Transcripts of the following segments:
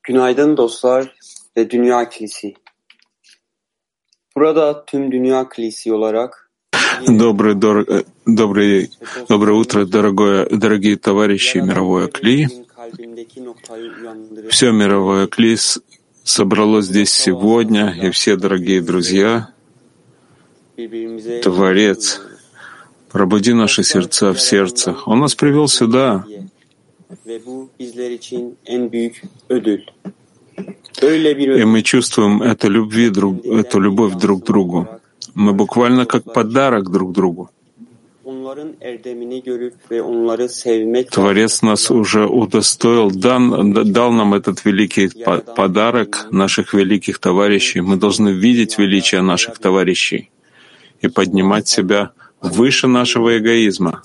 Günaydın dostlar ve Dünya Kilisi. Burada tüm Dünya Kilisi olarak Доброе утро, дорогие товарищи мировое Кли. Все мировое Кли собралось здесь сегодня, и все дорогие друзья. Творец, пробуди наши сердца в сердце. Он нас привел сюда. И мы чувствуем эту любовь друг к другу. Мы буквально как подарок друг другу. Творец нас уже удостоил, дал нам этот великий подарок наших великих товарищей. Мы должны видеть величие наших товарищей и поднимать себя выше нашего эгоизма.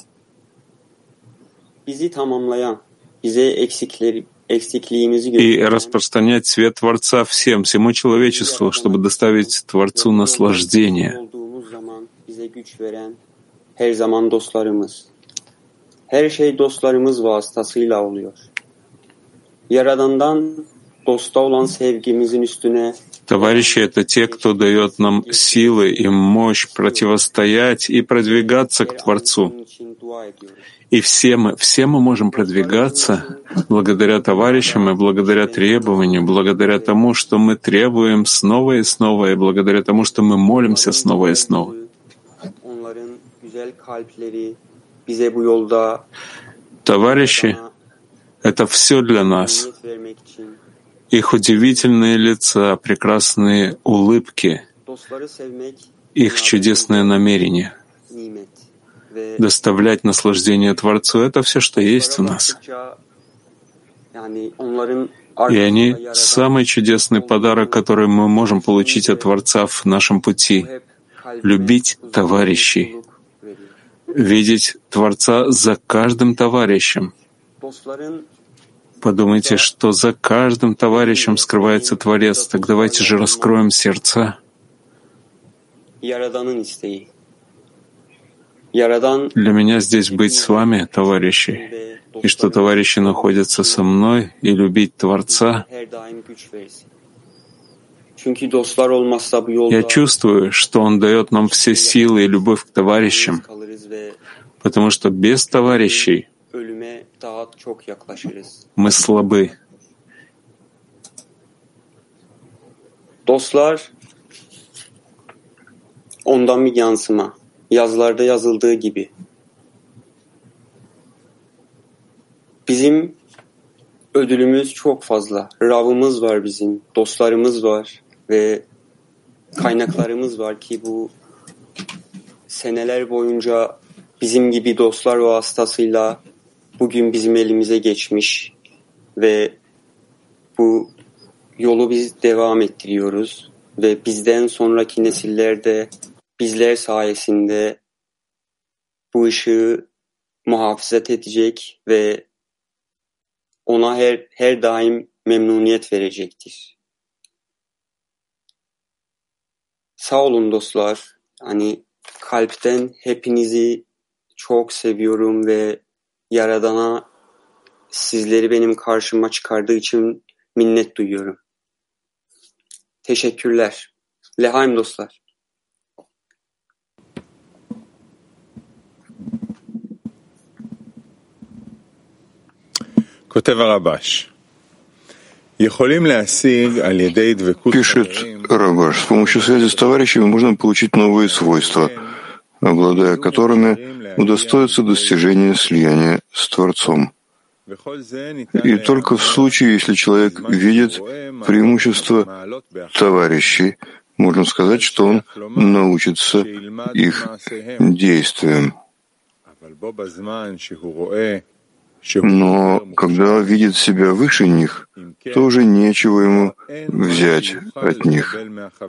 И распространять свет Творца всему человечеству, чтобы доставить Творцу наслаждение. Her şey dostlarımız vasıtasıyla oluyor. Yaradan'dan dosta olan sevgimizin üstüne Товарищи — это те, кто дает нам силы и мощь противостоять и продвигаться к Творцу. И все мы можем продвигаться благодаря товарищам и благодаря требованию, благодаря тому, что мы требуем снова и снова, и благодаря тому, что мы молимся снова и снова. Товарищи — это все для нас. Их удивительные лица, прекрасные улыбки, их чудесное намерение доставлять наслаждение Творцу — это все, что есть в нас. И они — самый чудесный подарок, который мы можем получить от Творца в нашем пути. Любить товарищей, видеть Творца за каждым товарищем. Подумайте, что за каждым товарищем скрывается Творец. Так давайте же раскроем сердца. Для меня здесь быть с вами, товарищи, и что товарищи находятся со мной, и любить Творца. Я чувствую, что Он дает нам все силы и любовь к товарищам, потому что без товарищей мы слабы. Dostlar, ondan bir yansıma. Yazılarda yazıldığı gibi. Bizim ödülümüz çok fazla. Ravımız var bizim, dostlarımız var ve kaynaklarımız var ki bu seneler boyunca bizim gibi dostlar vasıtasıyla bugün bizim elimize geçmiş ve bu yolu biz devam ettiriyoruz ve bizden sonraki nesiller de bizler sayesinde bu ışığı muhafazat edecek ve ona her daim memnuniyet verecektir. Sağ olun dostlar. Hani kalpten hepinizi çok seviyorum ve Yaradan'a sizleri benim karşıma çıkardığı için minnet duyuyorum. Teşekkürler. Lehaim dostlar. Пишет Рабаш, с помощью связи с товарищами можно получить новые свойства, обладая которыми удостоится достижения слияния с Творцом. И только в случае, если человек видит преимущество товарищей, можно сказать, что он научится их действиям. Но когда видит себя выше них, то уже нечего ему взять от них.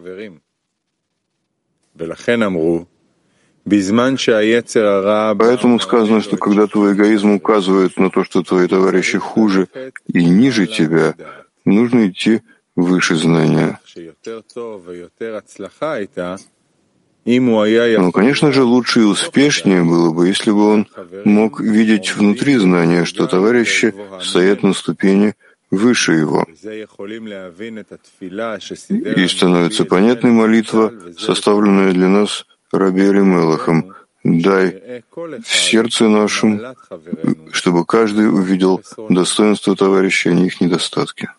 Поэтому сказано, что когда твой эгоизм указывает на то, что твои товарищи хуже и ниже тебя, нужно идти выше знания. Но, конечно же, лучше и успешнее было бы, если бы он мог видеть внутри знания, что товарищи стоят на ступени выше его. И становится понятной молитва, составленная для нас Раби Элимелехом: «Дай в сердце нашем, чтобы каждый увидел достоинство товарища, а не их недостатки».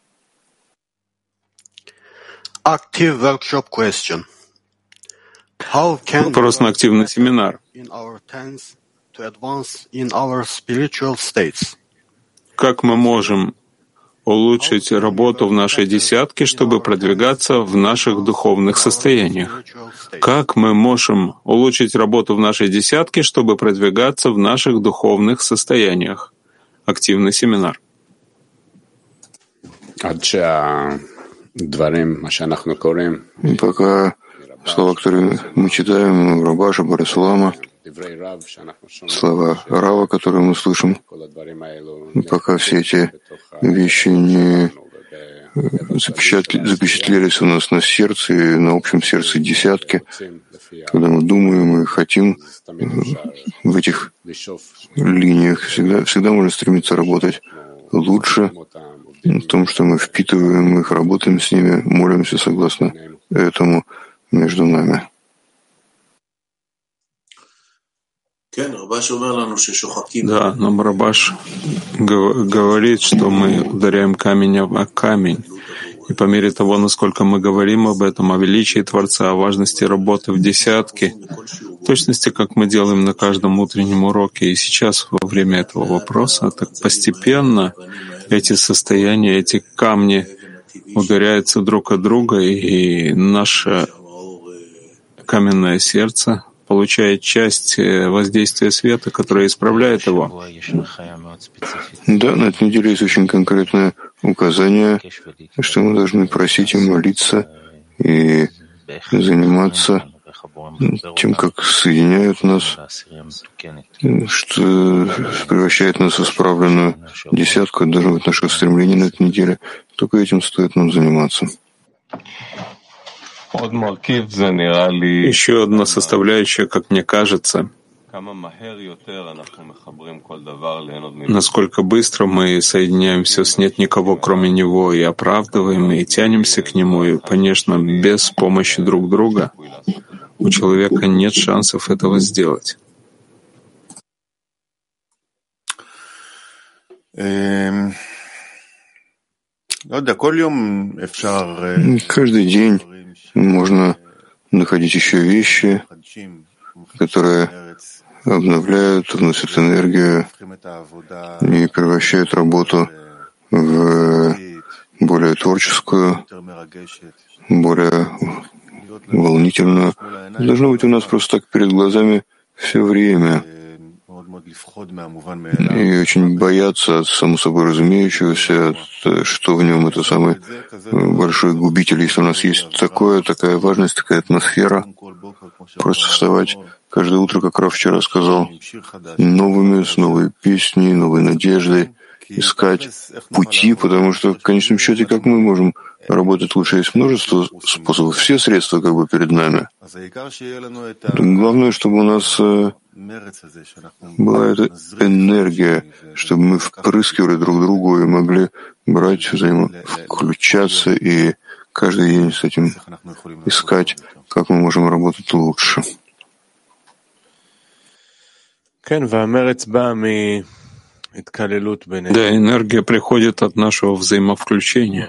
Active workshop question. How can Вопрос на активный семинар. in our tents to advance in our spiritual states? Как мы можем улучшить работу в нашей десятке, чтобы продвигаться в наших духовных состояниях? Как мы можем улучшить работу в нашей десятке, чтобы продвигаться в наших духовных состояниях? Активный семинар. И пока слова, которые мы читаем, Рабаша, Барислама, слова Рава, которые мы слышим, и пока все эти вещи не запечатлелись у нас на сердце и на общем сердце десятки, когда мы думаем и хотим в этих линиях, всегда можно стремиться работать лучше, в том, что мы впитываем их, работаем с ними, молимся согласно этому между нами. Да, но Рабаш говорит, что мы ударяем камень о камень. И по мере того, насколько мы говорим об этом, о величии Творца, о важности работы в десятке, в точности, как мы делаем на каждом утреннем уроке, и сейчас во время этого вопроса, так постепенно эти состояния, эти камни ударяются друг от друга, и наше каменное сердце получает часть воздействия света, которое исправляет его. Да, на этой неделе есть очень конкретное указание, что мы должны просить и молиться и заниматься тем, как соединяют нас, что превращает нас в исправленную десятку. Это должно быть наше стремление на этой неделе. Только этим стоит нам заниматься. Еще одна составляющая, как мне кажется, насколько быстро мы соединяем все с «нет никого, кроме Него», и оправдываем, и тянемся к Нему, и, конечно, без помощи друг друга у человека нет шансов этого сделать. Каждый день можно находить еще вещи, которые обновляют, вносят энергию и превращают работу в более творческую, более волнительную. Должно быть у нас просто так перед глазами все время. И очень бояться от само собой разумеющегося, что в нем это самый большой губитель. Если у нас есть такая важность, такая атмосфера, просто вставать каждое утро, как Рав вчера сказал, с новой песней, новой надеждой, искать пути, потому что в конечном счете, как мы можем работать лучше? Есть множество способов, все средства как бы перед нами. Главное, чтобы у нас была эта энергия, чтобы мы впрыскивали друг другу и могли брать, включаться и каждый день с этим искать, как мы можем работать лучше. Да, энергия приходит от нашего взаимовключения,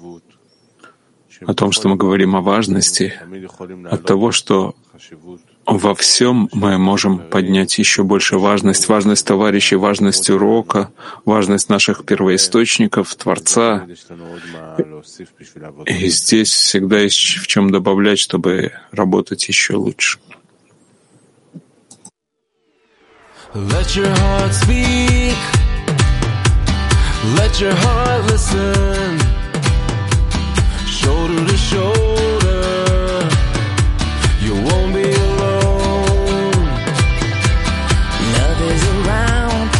о том, что мы говорим о важности, от того, что во всем мы можем поднять еще больше важность товарищей, важность урока, важность наших первоисточников, Творца. И здесь всегда есть в чем добавлять, чтобы работать еще лучше. Let your heart speak. Let your heart listen. Shoulder to shoulder, you won't be alone. Love is around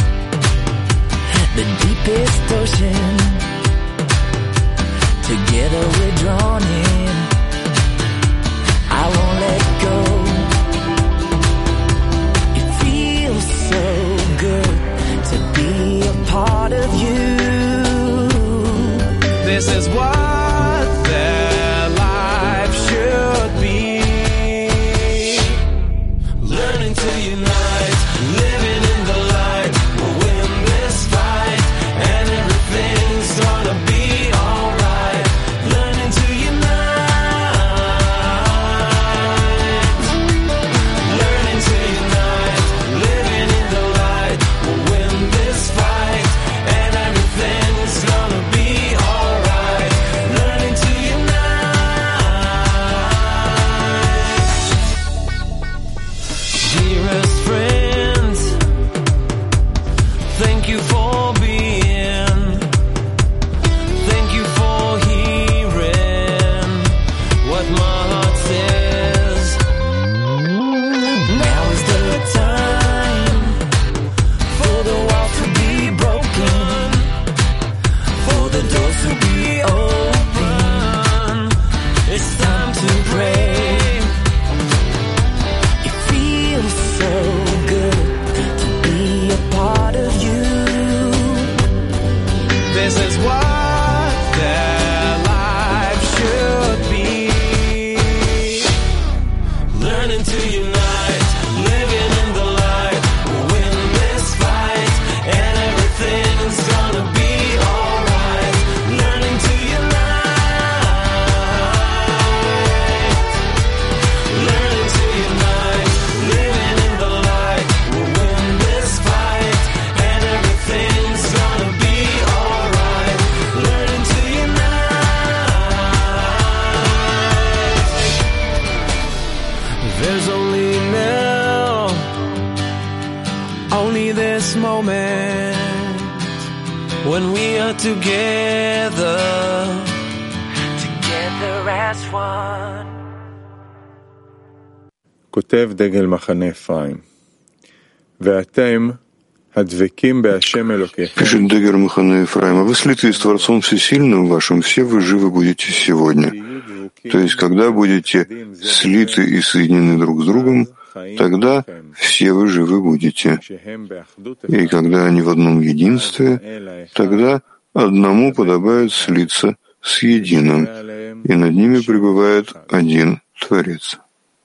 the deepest ocean. Together we're drawn in. I won't let go. It feels so good to be a part of you. is what their life should be. Learning to unite, living in the light. We'll win this fight, and everything's gonna be alright. Learning to unite, learning to unite, living in the light. We'll win this fight, and everything's gonna be alright. Learning to unite. Dearest friends, thank you for being, thank you for hearing what my heart says. Now is the time for the walls to be broken, for the doors to be open. It's time to pray. It feels so good to be a part of you. This is what their life should be. Learning to unite, living in the light. We'll win this fight, and everything's gonna be alright. Learning to unite, learning to unite, living in the light. We'll win this fight, and everything's gonna be alright. Learning to unite. There's only now, only this moment, when we are together, together as one. כותב דגל מחנה אפרים, ואתם הדבקים בהשם אלוקיכם. Пишет Дегер Махана Ефраима: вы слиты с Творцом Всесильным вашим, все вы живы будете сегодня. То есть, когда будете слиты и соединены друг с другом, тогда все вы живы будете. И когда они в одном единстве, тогда одному подобает слиться с единым, и над ними пребывает один Творец.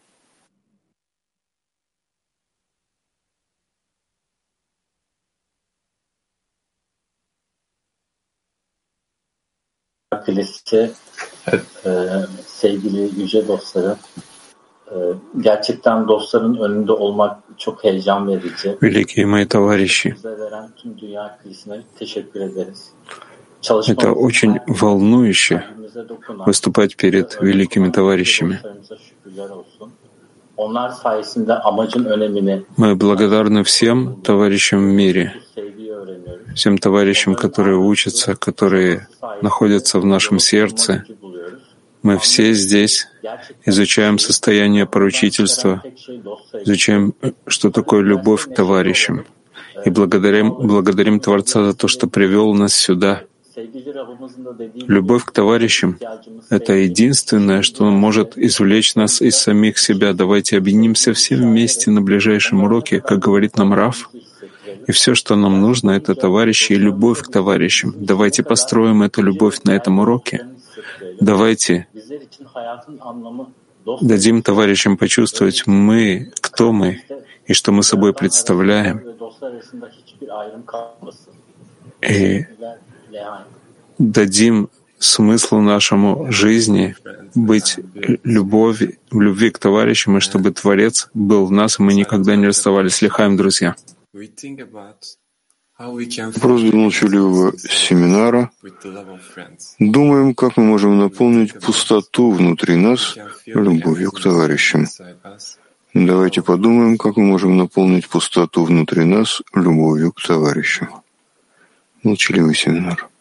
Kilise, sevgili yüce dostlarım, gerçekten dostların önünde olmak çok heyecan verici. Великие мои товарищи, Bize veren tüm dünya kilisine teşekkür ederiz. это очень волнующе Kalbimize dokunan, выступать перед великими товарищами. dostlarımıza şükürler olsun. Onlar sayesinde amacın önemini, Мы благодарны всем товарищам в мире, bu sevgiyi öğreniyoruz. всем товарищам, которые учатся, которые находятся в нашем сердце. Amacı buluyoruz. Мы все здесь изучаем состояние поручительства, Tek şey dost sevgisi. изучаем, что такое любовь к товарищам, и благодарим Творца за то, что привел нас сюда. Sevgili Rabbimizin de dediği Любовь к товарищам — это единственное, что может извлечь нас из самих себя. Давайте объединимся все вместе на ближайшем уроке, как говорит нам Рав. И все, что нам нужно, это товарищи и любовь к товарищам. Давайте построим эту любовь на этом уроке. Давайте bizler için hayatın anlamı dost дадим товарищам почувствовать, кто мы, и что мы собой представляем. ve dostlar arasında hiçbir ayrım kalmasın. И Lehan. дадим смыслу нашему жизни быть в любви к товарищам, и чтобы Творец был в нас, и мы никогда не расставались. Лихаем, друзья. Вопрос для молчаливого семинара. Думаем, как мы можем наполнить пустоту внутри нас любовью к товарищам. Давайте подумаем, как мы можем наполнить пустоту внутри нас любовью к товарищам. Молчаливый семинар.